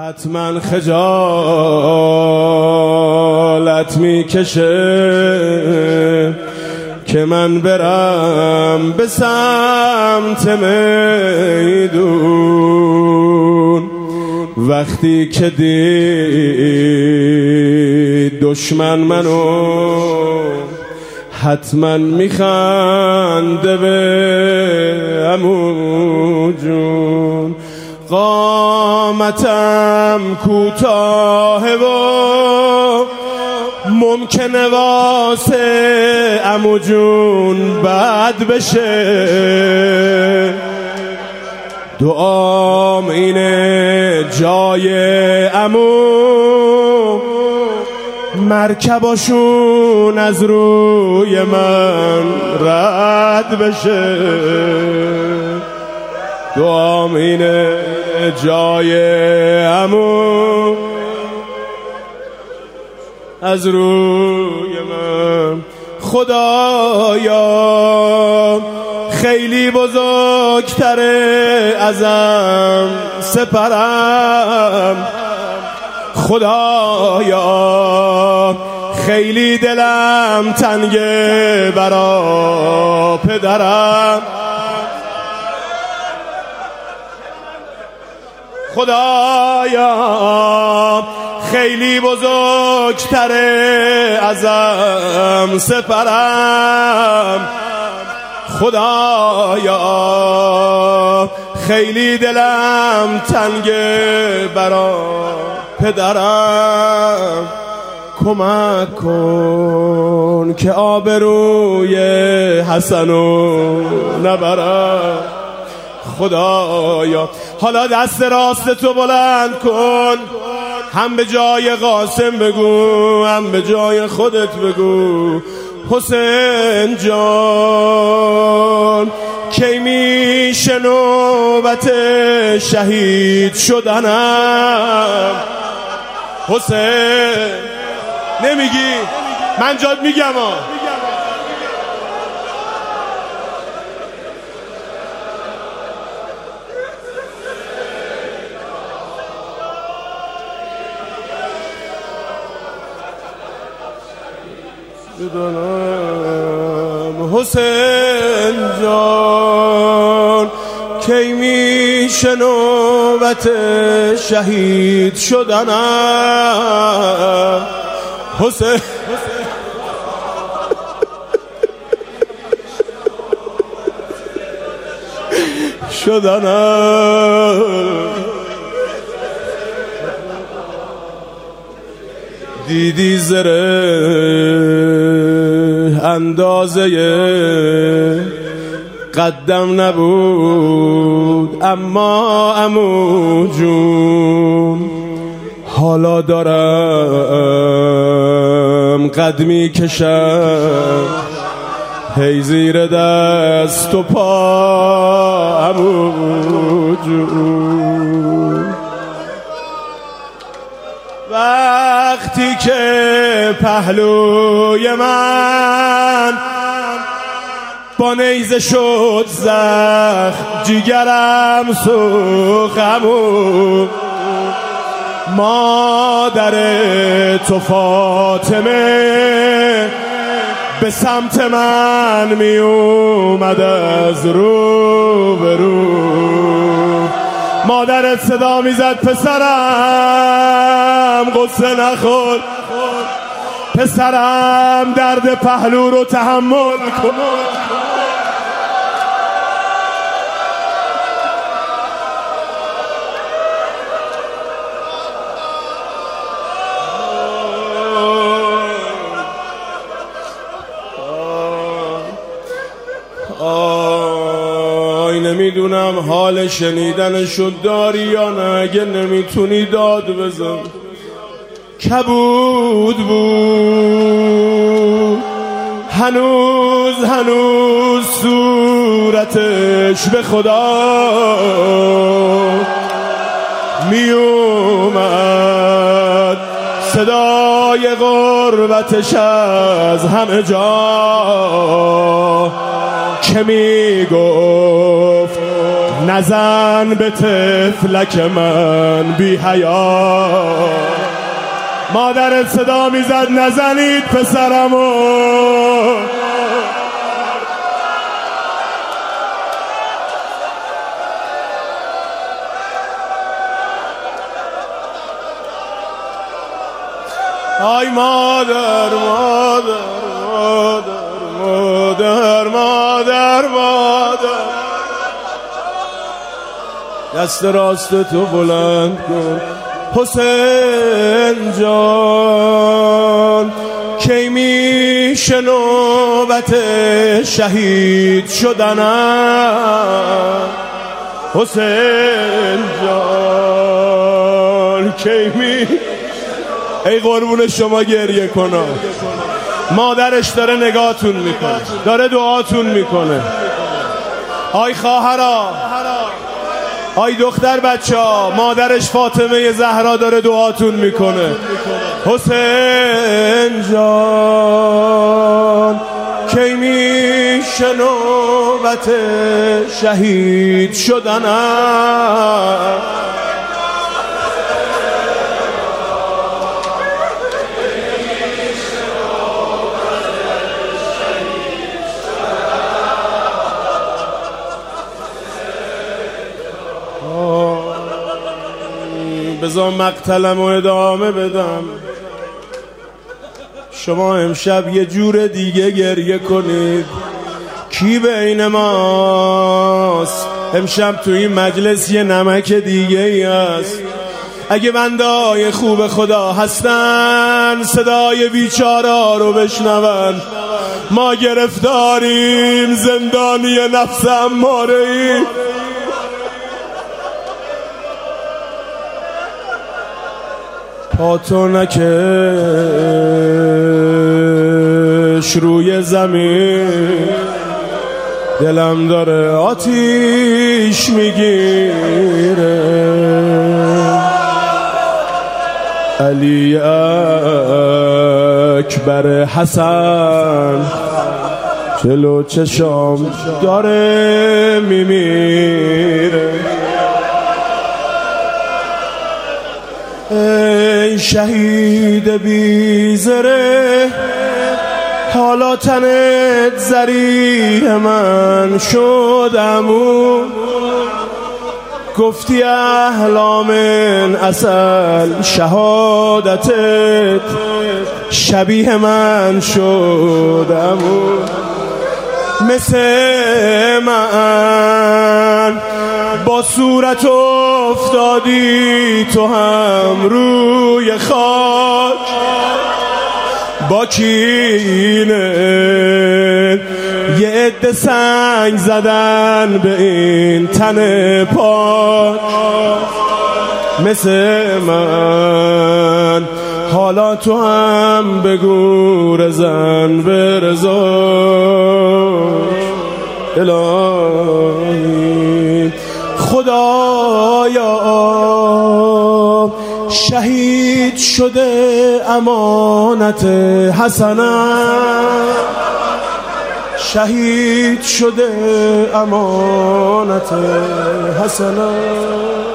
حتما خجالت میکشه که من برم به سمت میدون. وقتی که دید دشمن منو حتما میخنده به عمو جون. قامتم کوتاه و ممکنه واسه عمو جون بد بشه. دعام اینه جای عمو مرکباشون از روی من رد بشه. دعام اینه جای عمو از روی من. خدایا خیلی بزرگتره ازم سپرم. خدایا خیلی دلم تنگه برا پدرم. خدایا خیلی بزرگتره ازم سپرم. خدایا خیلی دلم تنگه برا پدرم. کمک کن که آبروی حسنو نبرم. خدایا حالا دست راست تو بلند کن، هم به جای قاسم بگو هم به جای خودت بگو. حسین جان کی میشه نوبت شهید شدنم؟ حسین نمیگی؟ من جات میگم حسین جان کی میشه نوبت شهید شدنم؟ حسین شدنم. دیدی زره اندازه قدم نبود، اما عمو جون حالا دارم قد میکشم هی زیر دست و پا عمو جون. وقتی که پهلوی من با نیزه شد زخم، جیگرم سوخمو مادر تو فاطمه به سمت من می اومد از رو به رو. مادرت صدا میزد پسرم قصه نخور، پسرم درد پهلو رو تحمل کن. نمیدونم حال شنیدنشو داری یا نه، اگه نمیتونی داد بزن. کبود بود هنوز صورتش به خدا می اومد صدای غربتش از همه جا که می گفت نزن به طفلک من بی حیا. مادرت صدا میزد نزنید پسرمو. آی مادر مادر مادر مادر مادر، دست راست تو بلند کن حسین جان. کی میشه نوبت شهید شدنم حسین جان؟ کی ای قربون شما گریه کنم. مادرش داره نگاهتون میکنه، داره دعاتون میکنه. آی خواهرا، آی دختر بچه ها، مادرش فاطمه زهرا داره دعاتون میکنه. حسین جان کی میشه نوبت شهید شدنم؟ بذار مقتلم و ادامه بدم. شما امشب یه جور دیگه گریه کنید. کی بین ماست امشب تو این مجلس یه نمک دیگه ای هست؟ اگه بندای خوب خدا هستن صدای بیچارا رو بشنون. ما گرفتاریم، زندانی نفس اماره ای. پاتو نکش روی زمین، دلم داره آتیش میگیره. علی اکبر حسن جلو چشام داره میمیره. ای شهید بیزره، حالا تنت زریح من شدمون. گفتی احلام اصل شهادتت شبیه من شدمون. مثل من با صورت افتادی تو هم روی خاک. با کینه یه عده سنگ زدن به این تن پاک. مثل من حالا تو هم بگو رزن به رضا. الهی خدایا شهید شده امانت حسنم، شهید شده امانت حسنم.